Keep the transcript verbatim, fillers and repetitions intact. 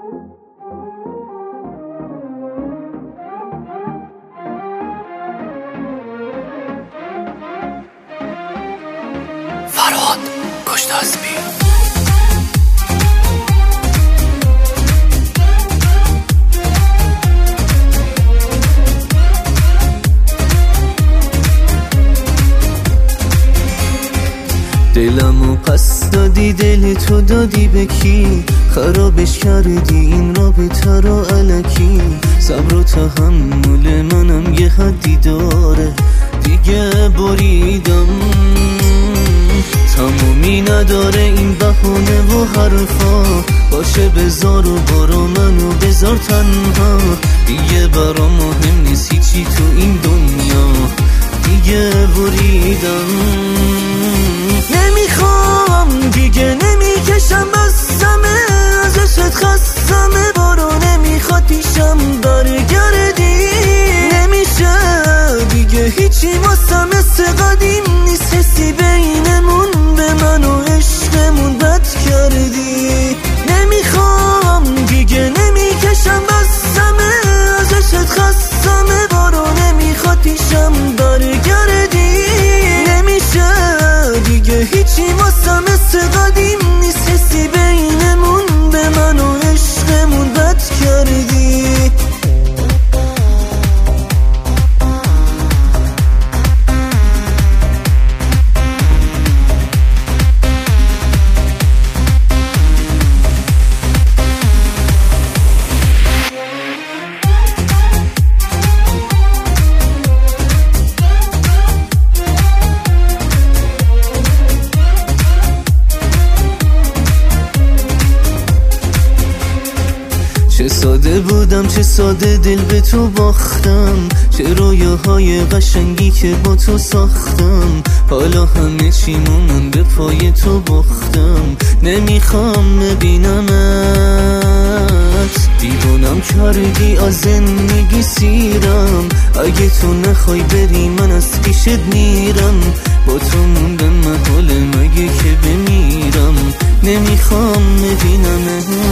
فرهاد گشتاسبی. دلمو پس دادی، دل تو دادی به کی؟ خرابش کردی این رابطه رو الکی. صبر و تحمل منم یه حدی داره، دیگه بریدم. تمومی نداره این بهونه و حرفا، باشه بذار و برو منو بذار تنها. دیگه برام مهم نیست هیچی تو این دنیا، دیگه بریدم. نمیخوام دیگه، نمیکشم بسمه، ازشت خستمه. بارو نمیخواد پیشم برگردی، نمیشه دیگه هیچی واسم مثل قدیم نیست. حسی بینمون به من و عشقمون بد کردی. نمیخوام دیگه، نمیکشم بسمه، ازشت خستمه. بارو نمیخواد پیشم برگردی، نمیشه دیگه هیچی واسم مثل قدیم نیست. حسی بینمون به من و عشقمون بد کردی. چه ساده بودم، چه ساده دل به تو باختم. چه رویاهای قشنگی که با تو ساختم. حالا همه چیمو من به پای تو باختم. نمیخوام ببینمت، دیوونم کردی از زندگی سیرم. اگه تو نخوای بری من از پیشت میرم. با تو موندم محاله مگه که بمیرم. نمیخوام ببینمت.